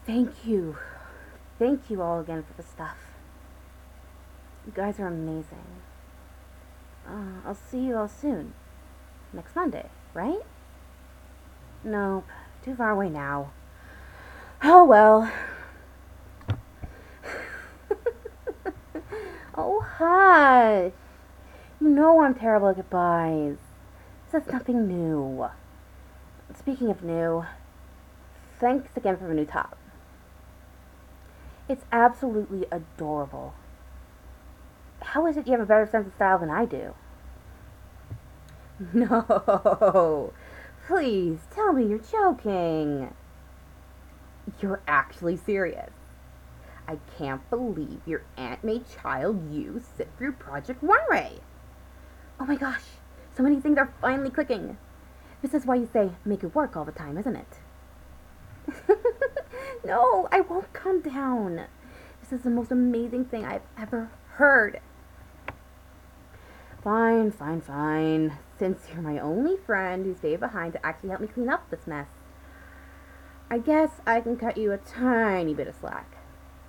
Thank you. Thank you all again for the stuff. You guys are amazing. I'll see you all soon. Next Monday, right? Nope. Too far away now. Oh well. Oh, hush. You know I'm terrible at goodbyes. This is nothing new. Speaking of new, thanks again for the new top. It's absolutely adorable. How is it you have a better sense of style than I do? No. Please, tell me you're joking. You're actually serious. I can't believe your aunt made child you sit through Project One Ray. Oh my gosh, so many things are finally clicking. This is why you say make it work all the time, isn't it? No, I won't come down. This is the most amazing thing I've ever heard. Fine, fine, fine. Since you're my only friend who stayed behind to actually help me clean up this mess, I guess I can cut you a tiny bit of slack.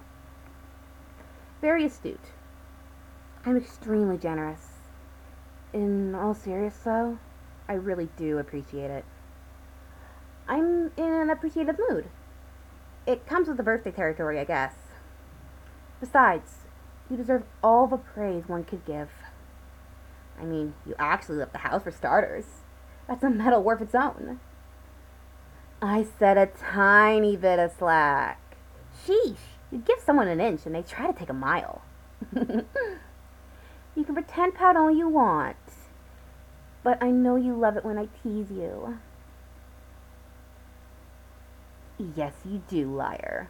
Very astute. I'm extremely generous. In all seriousness, though, I really do appreciate it. I'm in an appreciative mood. It comes with the birthday territory, I guess. Besides, you deserve all the praise one could give. I mean, you actually left the house for starters. That's a medal worth its own. I said a tiny bit of slack. Sheesh, you give someone an inch and they try to take a mile. You can pretend pout all you want, but I know you love it when I tease you. Yes, you do, liar.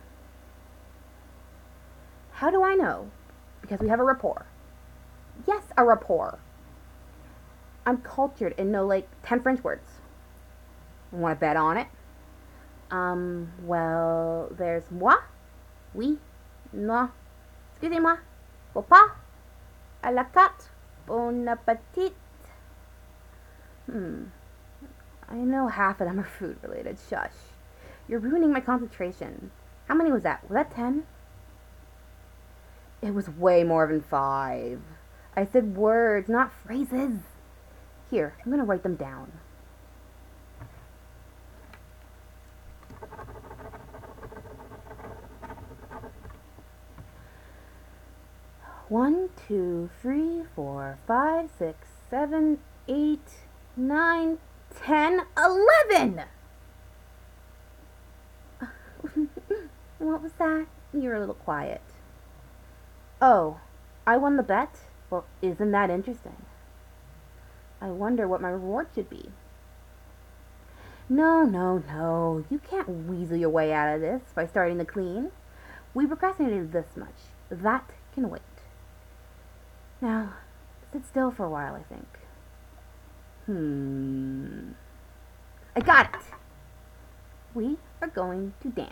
How do I know? Because we have a rapport. Yes, a rapport. I'm cultured and know like 10 French words. Want to bet on it? Well, there's moi, oui, non, excusez-moi, faut pas, à la carte, bon appetit. I know half of them are food related. Shush. You're ruining my concentration. How many was that? Was that 10? It was way more than 5. I said words, not phrases. Here, I'm gonna write them down. One, two, three, four, five, 6, 7, 8, 9, 10, 11! What was that? You're a little quiet. Oh, I won the bet? Well, isn't that interesting? I wonder what my reward should be. No, no, no. You can't weasel your way out of this by starting to clean. We procrastinated this much. That can wait. Now, sit still for a while, I think. I got it! We are going to dance.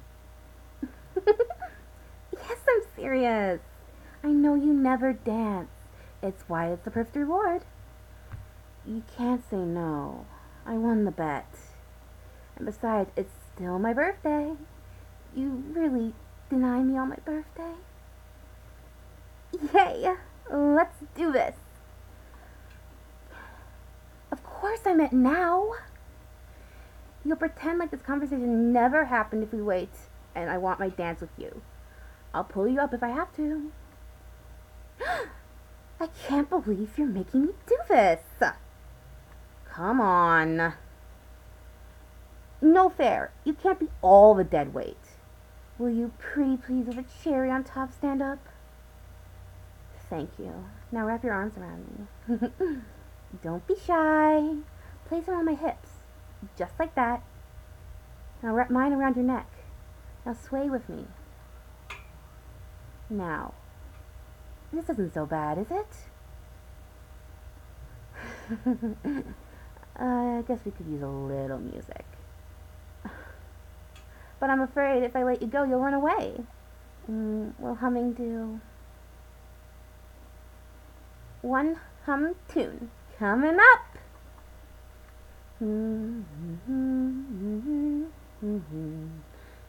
Yes, I'm serious. I know you never dance. It's why it's the perfect reward. You can't say no. I won the bet. And besides, it's still my birthday. You really deny me on my birthday? Yay! Let's do this. Of course I meant now. You'll pretend like this conversation never happened if we wait, and I want my dance with you. I'll pull you up if I have to. I can't believe you're making me do this. Come on. No fair. You can't be all the dead weight. Will you pretty please with a cherry on top stand up? Thank you. Now wrap your arms around me. Don't be shy. Place them on my hips. Just like that. Now wrap mine around your neck. Now sway with me. Now, this isn't so bad, is it? I guess we could use a little music. But I'm afraid if I let you go, you'll run away. Will humming do? One hum tune. Coming up!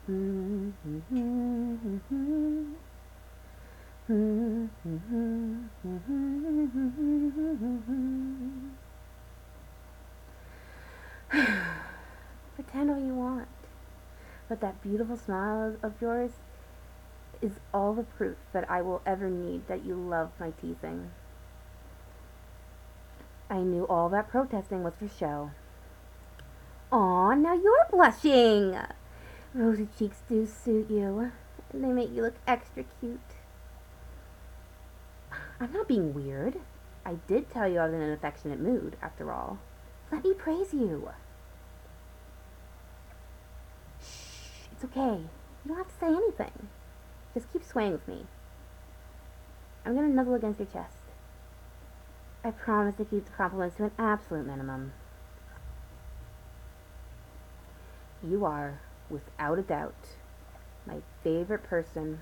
Pretend all you want, but that beautiful smile of yours is all the proof that I will ever need that you love my teasing. I knew all that protesting was for show. Aw, now you're blushing! Rosy cheeks do suit you. They make you look extra cute. I'm not being weird. I did tell you I was in an affectionate mood, after all. Let me praise you. Shh, it's okay. You don't have to say anything. Just keep swaying with me. I'm gonna nuzzle against your chest. I promise to keep the compliments to an absolute minimum. You are, without a doubt, my favorite person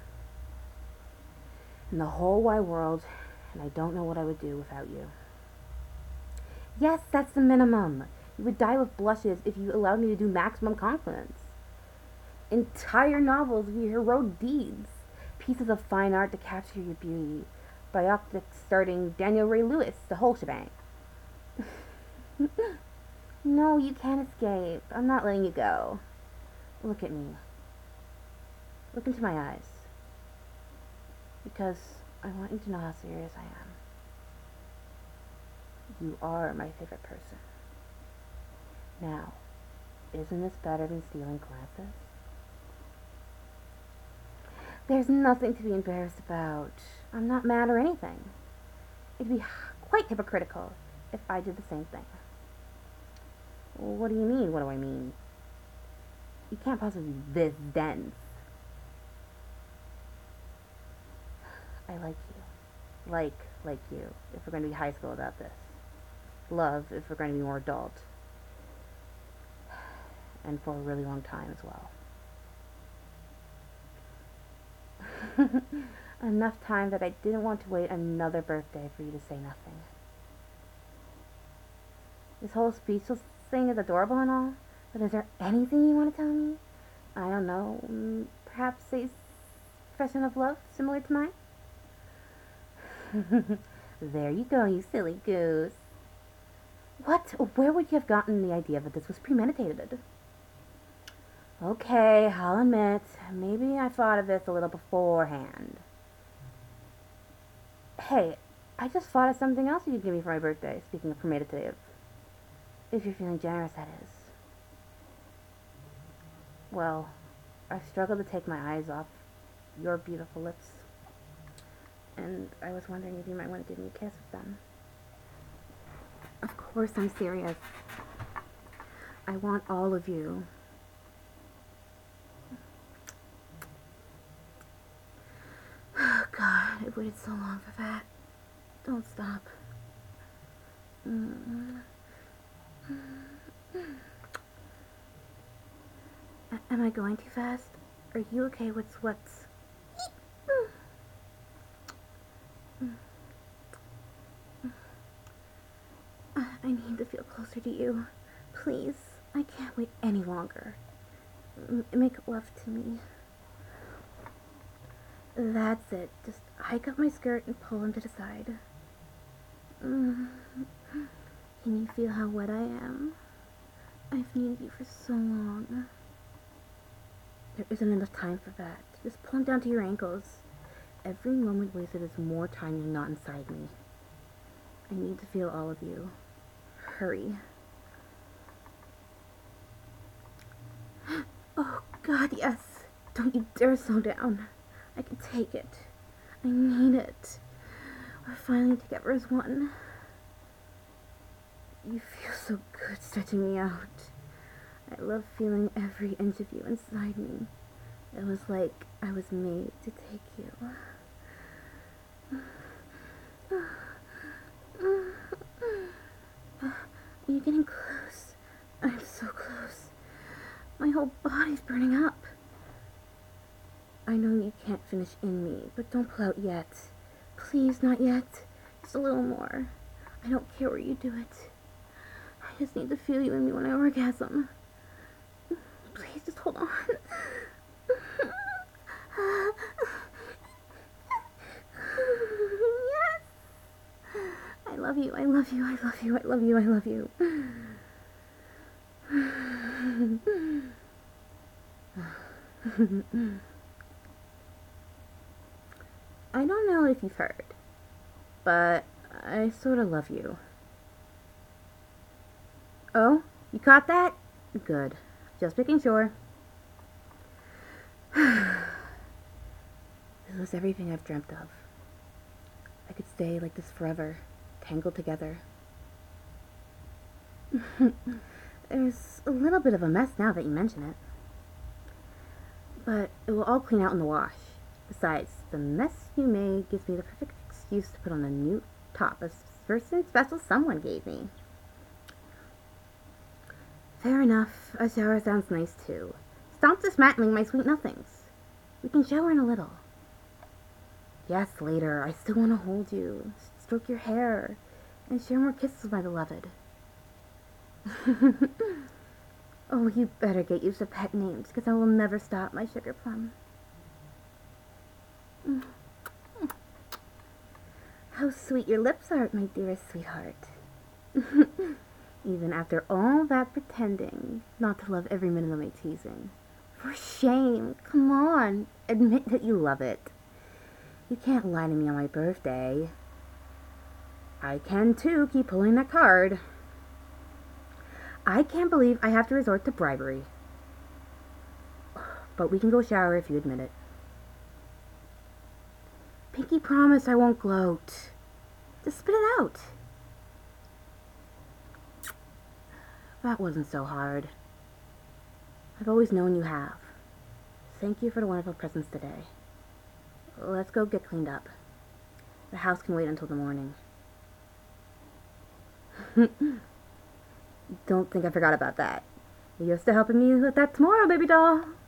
in the whole wide world, and I don't know what I would do without you. Yes, that's the minimum. You would die with blushes if you allowed me to do maximum compliments. Entire novels of your heroic deeds, pieces of fine art to capture your beauty, biopics starring Daniel Ray-Lewis, the whole shebang. No, you can't escape. I'm not letting you go. Look at me. Look into my eyes. Because I want you to know how serious I am. You are my favorite person. Now, isn't this better than stealing glances? There's nothing to be embarrassed about. I'm not mad or anything. It'd be quite hypocritical if I did the same thing. What do you mean? What do I mean? You can't possibly be this dense. I like you. Like you, if we're going to be high school about this. Love, if we're going to be more adult. And for a really long time as well. Enough time that I didn't want to wait another birthday for you to say nothing. This whole speechless thing is adorable and all, but is there anything you want to tell me? I don't know, perhaps a expression of love similar to mine? There you go, you silly goose. What? Where would you have gotten the idea that this was premeditated? Okay, I'll admit, maybe I thought of this a little beforehand. Hey, I just thought of something else you could give me for my birthday, speaking of premeditative. If you're feeling generous, that is. Well, I struggled to take my eyes off your beautiful lips. And I was wondering if you might want to give me a kiss with them. Of course I'm serious. I want all of you. Oh God, I've waited so long for that. Don't stop. Am I going too fast? Are you okay with what's... I need to feel closer to you. Please, I can't wait any longer. Make love to me. That's it. Just hike up my skirt and pull him to the side. Can you feel how wet I am? I've needed you for so long. There isn't enough time for that. Just pull him down to your ankles. Every moment wasted is more time you're not inside me. I need to feel all of you. Hurry. Oh, God, yes. Don't you dare slow down. I can take it. I need it. We're finally together as one. You feel so good stretching me out. I love feeling every inch of you inside me. It was like I was made to take you. You're getting close. I'm so close. My whole body's burning up. I know you can't finish in me, but don't pull out yet. Please, not yet. Just a little more. I don't care where you do it. I just need to feel you in me when I orgasm. Please, just hold on. I love you, I love you, I love you, I love you. I don't know if you've heard, but I sort of love you. Oh, you caught that? Good. Just making sure. This was everything I've dreamt of. I could stay like this forever, tangled together. There's a little bit of a mess now that you mention it. But it will all clean out in the wash. Besides, the mess you made gives me the perfect excuse to put on a new top a person special someone gave me. Fair enough. A shower sounds nice too. Stop dismantling my sweet nothings. We can shower in a little. Yes, later. I still want to hold you, stroke your hair, and share more kisses with my beloved. Oh, you better get used to pet names, because I will never stop, my sugar plum. How sweet your lips are, my dearest sweetheart. Even after all that pretending not to love every minute of my teasing. For shame, come on, admit that you love it. You can't lie to me on my birthday. I can too, keep pulling that card. I can't believe I have to resort to bribery. But we can go shower if you admit it. Pinky promise I won't gloat. Just spit it out. That wasn't so hard. I've always known you have. Thank you for the wonderful presents today. Let's go get cleaned up. The house can wait until the morning. Don't think I forgot about that. You're still helping me with that tomorrow, baby doll.